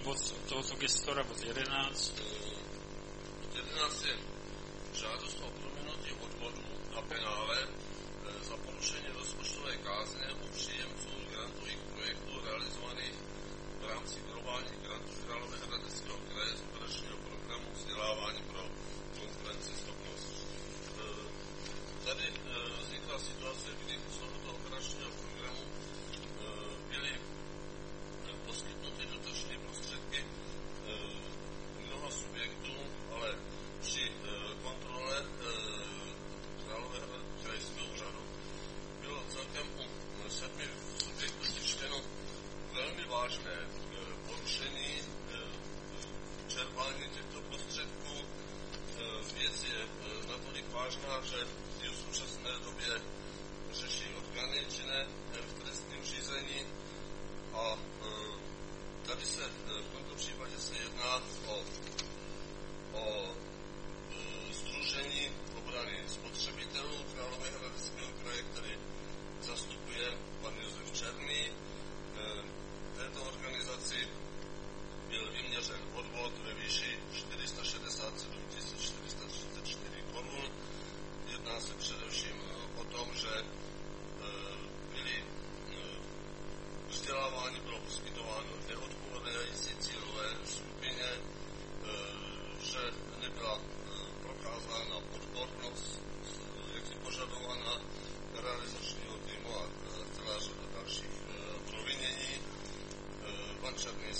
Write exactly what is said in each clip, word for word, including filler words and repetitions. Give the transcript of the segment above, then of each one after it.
bod tohoto gestora, bod jedenáct. Bod jedenáct je žádost o prominutí odvodu a penále za porušení rozpočtové kázně u příjemců grantových projektů realizovaných v rámci globálních grantů Královéhradeckého kraje z operačního programu vzdělávání pro konkurenceschopnost. Tady vznikla situace, kdy z tohoto operačního programu byly poskytnuty dotační prostředky mnoha subjektů, ale při kontrole Královéhradeckého krajského úřadu bylo celkem u sedmi subjektů zjištěno velmi vážné porušení čerpání těchto prostředků. Věc je natolik vážná, že ji v současné době řeší orgány činné v trestním řízení a tady se v tomto případě se jedná o, o Sdružení obrany spotřebitelů Královéhradeckého kraje, který zastupuje pan Josef Černý. Této organizaci byl vyměřen odvod ve výši čtyři sta šedesát sedm tisíc čtyři sta třicet čtyři korun. Jedná se především o tom, že byly vzdělávání bylo poskytováno neodpovídající cílové skupině, že nebyla prokázána odbornost, jak je požadována realizačního týmu a celá řada dalších provinění. Pan Černý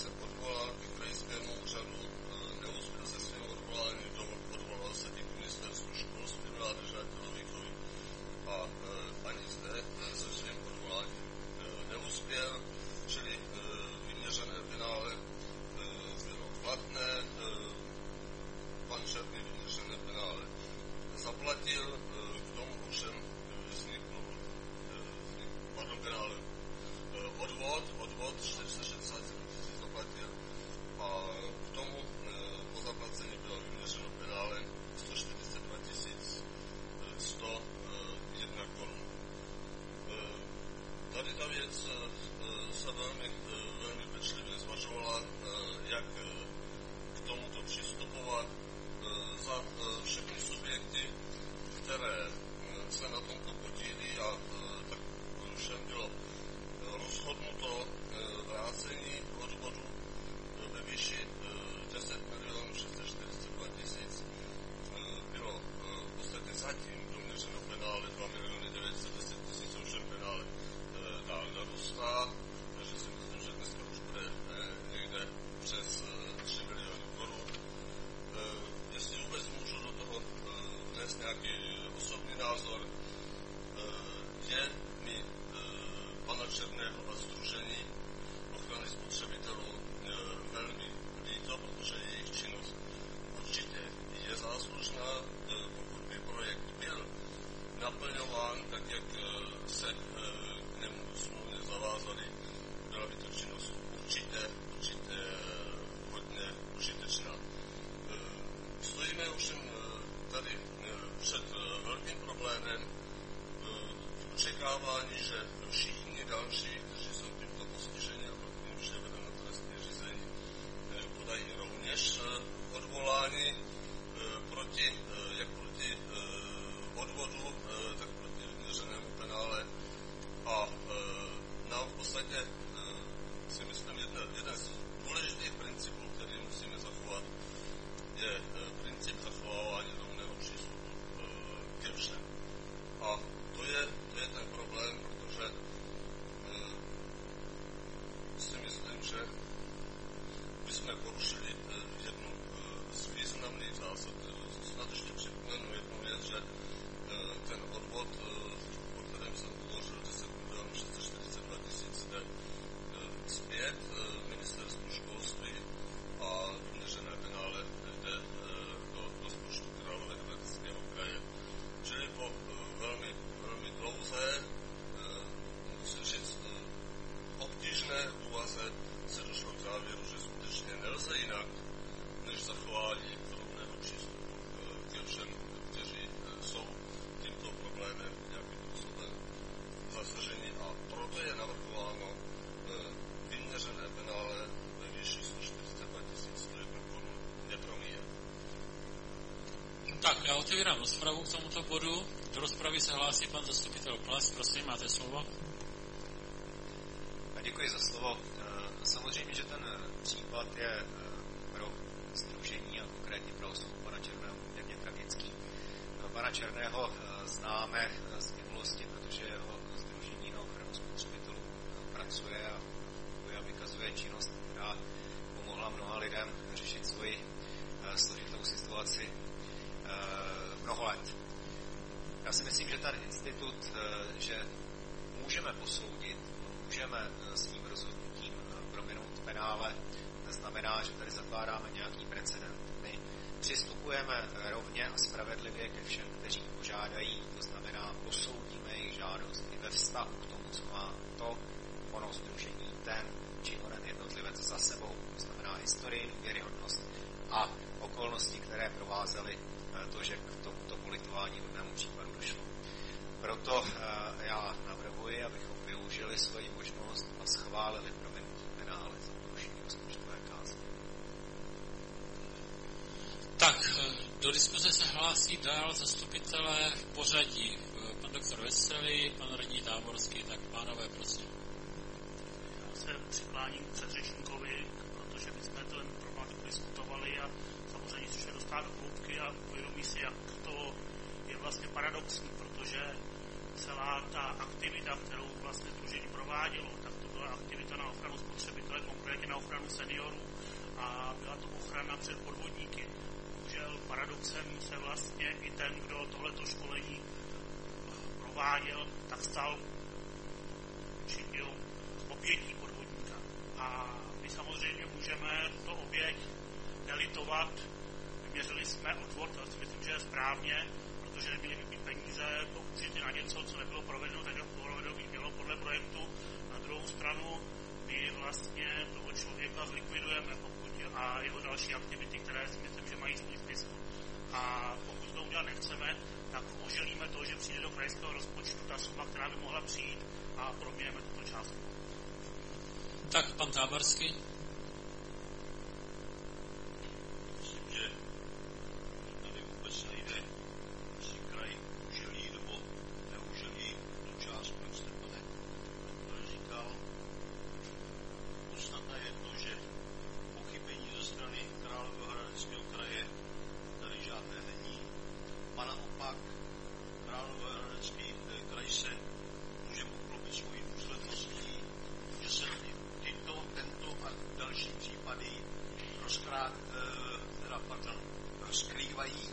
Já otevírám rozpravu k tomuto bodu. Do rozpravy se hlásí pan zastupitel Klas. Prosím, máte slovo. Děkuji za slovo. Samozřejmě, že ten případ je pro sdružení a konkrétně pro osobu pana Černého poměrně tragický. Pana Černého známe z minulosti, protože jeho sdružení na ochranu spotřebitelů pracuje a vykazuje činnost, která pomohla mnoha lidem řešit svoji složitou situaci mnoho let. Já si myslím, že ten institut, že můžeme posoudit, můžeme svým rozhodnutím prominout penále, neznamená, že tady zakládáme nějaký precedent. My přistupujeme rovně a spravedlivě ke všem, kteří požádají, to znamená posoudíme jejich žádost i ve vztahu k tomu, co má to ono sdružení, ten či onen jednotlivec za sebou, to znamená historii, důvěryhodnost a okolnosti, které provázely to, že k tomuto politování hodnému případu došlo. Proto já navrhuji, abychom využili svoji možnost a schválili prominutí penále za porušení rozpočtové kázně. Tak, do diskuze se hlásí dál zastupitelé v pořadí. Pan doktor Veselý, pan radní Táborský, tak pánové, prosím. Já se přikláním k předřečníkovi, protože my jsme ten problematiku diskutovali a samozřejmě se dostat do hloubky a uvědomí si, jak to je vlastně paradoxní, protože celá ta aktivita, kterou vlastně sdružení provádělo, tak to byla aktivita na ochranu spotřebitele, konkrétně na ochranu seniorů a byla to ochrana před podvodníky. Bohužel paradoxem se vlastně i ten, kdo tohleto školení prováděl, tak stal určitou obětí podvodníka. A my samozřejmě můžeme to oběť nelitovat. Vyměřili jsme odvod, to si myslím, že je správně, protože neměly být peníze použity na něco, co nebylo provedeno, tak jak provedeno by mělo podle projektu. Na druhou stranu my vlastně toho člověka zlikvidujeme pokud, a jeho další aktivity, které si myslím, že mají svůj smysl. A pokud to udělat nechceme, tak oželíme to, že přijde do krajského rozpočtu ta suma, která by mohla přijít a proměníme tuto částku. Tak, pan Táborský. Myslím, že tady vůbec nejde, jestli kraj uželí nebo neuželí tu částku, jak jste, pane doktore, říkal. Podstatné je to, že pochybení ze strany Královéhradeckého kraje tady žádné není. A naopak Královéhradecký kraj se může pochlubit svojí důsledností, že se tyto, tento a další případy rozkrát, teda, pardon, rozkrývají.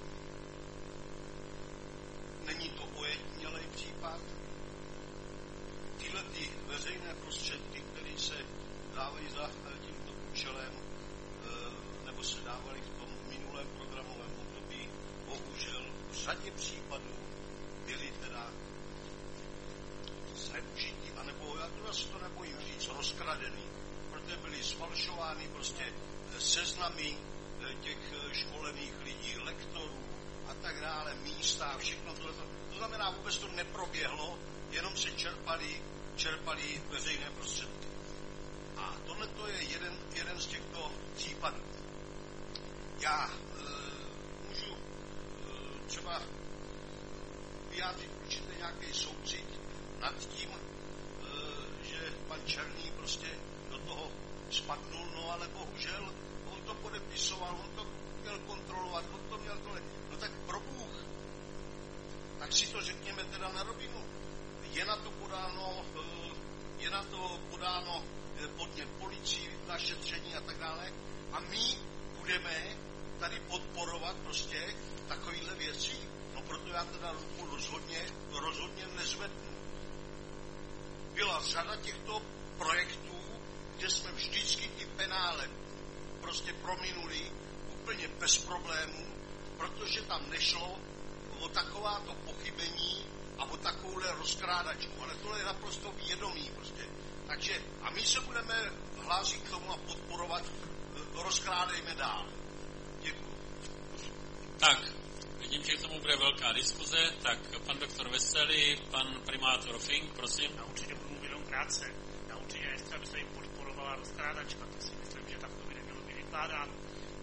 Není to ojedinělý případ. Tyhle ty veřejné prostředky, které se dávají za tímto účelem, nebo se dávaly v tom minulém programovém období, bohužel v řadě případů byly teda zneužití, anebo já to asi to nebojím říct, rozkradený, protože byly sfalšovány prostě seznamy těch školených lidí, lektorů a tak dále, místa, všechno tohleto. To znamená, vůbec to neproběhlo, jenom se čerpali, čerpali veřejné prostředky. A tohle to je jeden, jeden z těchto případů. Já e, můžu e, třeba vyjádřit určitě nějaký soucit nad tím, e, že pan Černý prostě do toho spadnul, no ale bohužel on to podepisoval, on to měl kontrolovat, on to měl tohle. No tak pro Bůh, tak si to řekněme teda na rovinu. Je na to podáno, e, je na to podáno podnět policii, na šetření a tak dále. A my budeme tady podporovat prostě takovýhle věci. No proto já teda ruku rozhodně, rozhodně nezvednu. Byla řada těchto projektů, kde jsme vždycky ty penále prostě prominuli úplně bez problémů, protože tam nešlo o takováto pochybení a o takovouhle rozkrádačku. Ale tohle je naprosto vědomí prostě. Takže a my se budeme hlásit k tomu a podporovat, rozkrádejme dál. Děkuji. Tak, vidím, že k tomu bude velká diskuze, tak pan doktor Veselý, pan primátor Fink, prosím. Já určitě budu mluvit jenom krátce. Já určitě nechci, aby se jim podporovala rozkrádačka, to si myslím, že tak to by nemělo být vykládáno.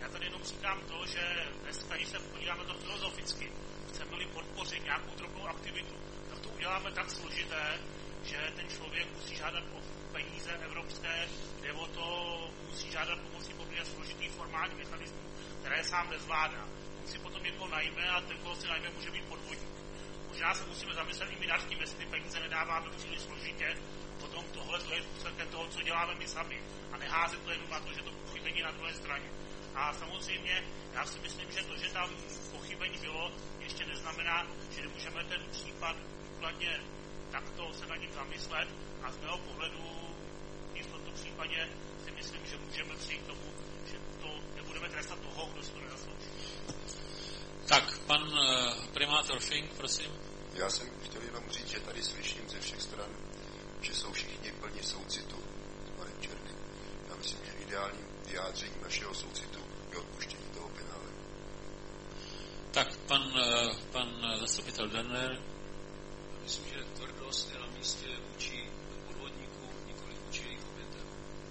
Já tady jenom říkám to, že dneska, když se podíváme to filozoficky, chceme-li podpořit nějakou drobnou aktivitu, tak to uděláme tak složité, že ten člověk musí žádat o peníze evropské, nebo to musí žádat pomocí poměrně složitých formálních mechanismů, které sám nezvládá. On si potom někoho najme a ten, koho si najme, může být podvodník. Možná se musíme zamyslet i my nad tím, jestli ty peníze nedáváme příliš složitě, a potom tohle to je důsledkem toho, co děláme my sami. A neházet to jenom na to, že to pochybení na druhé straně. A samozřejmě, já si myslím, že to, že tam pochybení bylo, ještě neznamená, že nemůžeme ten případ důkladně takto se na ním zamyslet. A z mého pohledu i v tomto případě si myslím, že můžeme přijít k tomu, že to nebudeme trestat toho, kdo si to nezaslouží. Tak, pan uh, primátor Fink, prosím. Já jsem chtěl jenom říct, že tady slyším ze všech stran, že jsou všichni plní soucitu s panem Černým. Já myslím, že ideálním vyjádřením našeho soucitu je odpuštění toho penále. Tak, pan, uh, pan zastupitel Denner. Myslím, že tvrdost je na místě vůči podvodníků, nikoli vůči jejich obětem.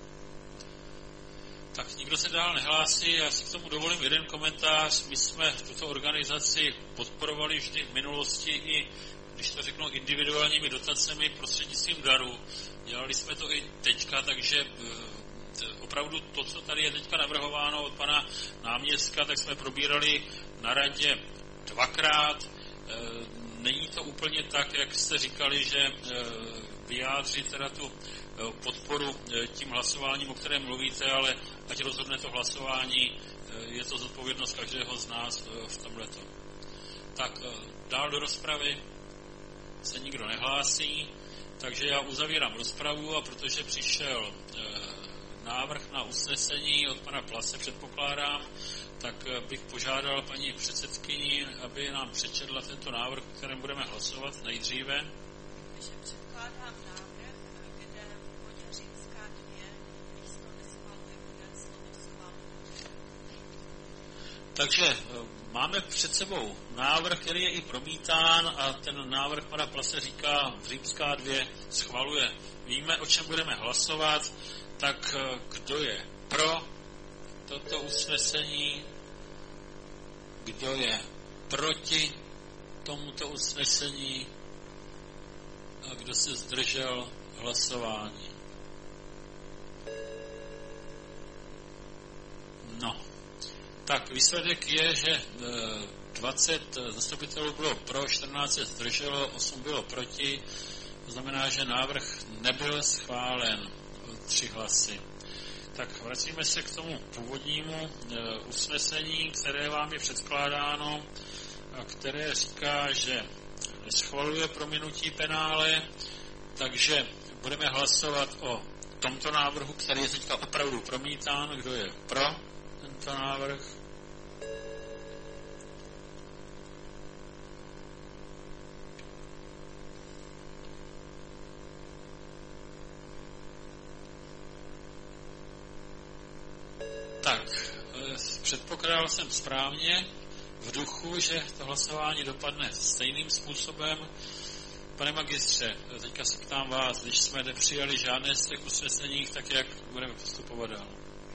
Tak nikdo se dál nehlásí, já si k tomu dovolím jeden komentář. My jsme tuto organizaci podporovali vždy v minulosti i, když to řeknu, individuálními dotacemi prostřednictvím darů. Dělali jsme to i teďka, takže opravdu to, co tady je teďka navrhováno od pana náměstka, tak jsme probírali na radě dvakrát. Není to úplně tak, jak jste říkali, že vyjádřit teda tu podporu tím hlasováním, o kterém mluvíte, ale ať rozhodne to hlasování, je to zodpovědnost každého z nás v tomhleto. Tak dál do rozpravy se nikdo nehlásí, takže já uzavírám rozpravu a protože přišel návrh na usnesení od pana Klase, předpokládám, tak bych požádal paní předsedkyni, aby nám přečetla tento návrh, o kterém budeme hlasovat nejdříve. Takže předkládám návrh, kde v bodě římská dvě místo neschvaluje bude slovo schvaluje. Takže máme před sebou návrh, který je i promítán a ten návrh pana Plase říká římská dvě schvaluje. Víme, o čem budeme hlasovat, tak kdo je pro toto usnesení, kdo je proti tomuto usnesení a kdo se zdržel hlasování. No, tak výsledek je, že dvacet zastupitelů bylo pro, čtrnáct se zdrželo, osm bylo proti, to znamená, že návrh nebyl schválen, tři hlasy. Tak vracíme se k tomu původnímu e, usnesení, které vám je předkládáno, a které říká, že neschvaluje prominutí penále, takže budeme hlasovat o tomto návrhu, který je teďka opravdu promítán. Kdo je pro tento návrh? Tak, předpokládal jsem správně v duchu, že to hlasování dopadne stejným způsobem. Pane magistře, teďka se ptám vás, když jsme nepřijali žádné z těch usnesení, tak jak budeme postupovat dál?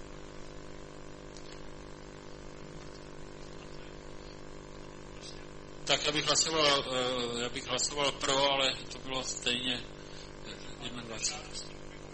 Tak já bych hlasoval, já bych hlasoval pro, ale to bylo stejně dvacet jedna.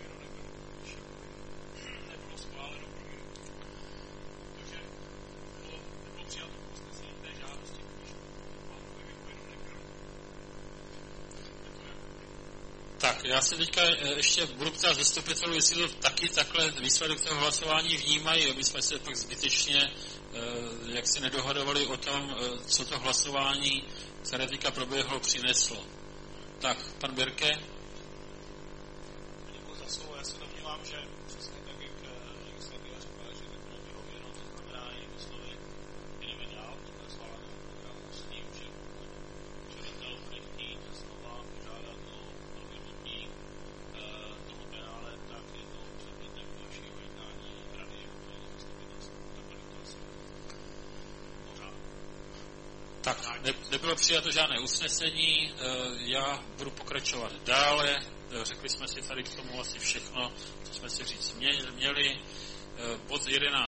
Tak, já se teďka ještě budu ptát zastupitelů, jestli to taky takhle výsledek toho hlasování vnímají, aby jsme se pak zbytečně jak si nedohadovali o tom, co to hlasování, které teďka proběhlo, přineslo. Tak, pan Birke. Děkuji za slovo. Já se domnívám, že přesně tak, jak legislativa říká, že to bylo vyhověno, to znamená jinými slovy, jdeme dál podle schváleného programu s tím, že pokud žadatel bude chtít znova požádat o odmítnutí toho penále, tak je to předmětem dalšího jednání rady a zastupitelstva. Takhle to asi pořád. Tak, ne, nebylo přijato žádné usnesení, já budu pokračovat dále, řekli jsme si tady k tomu asi všechno, co jsme si říct měli. Bod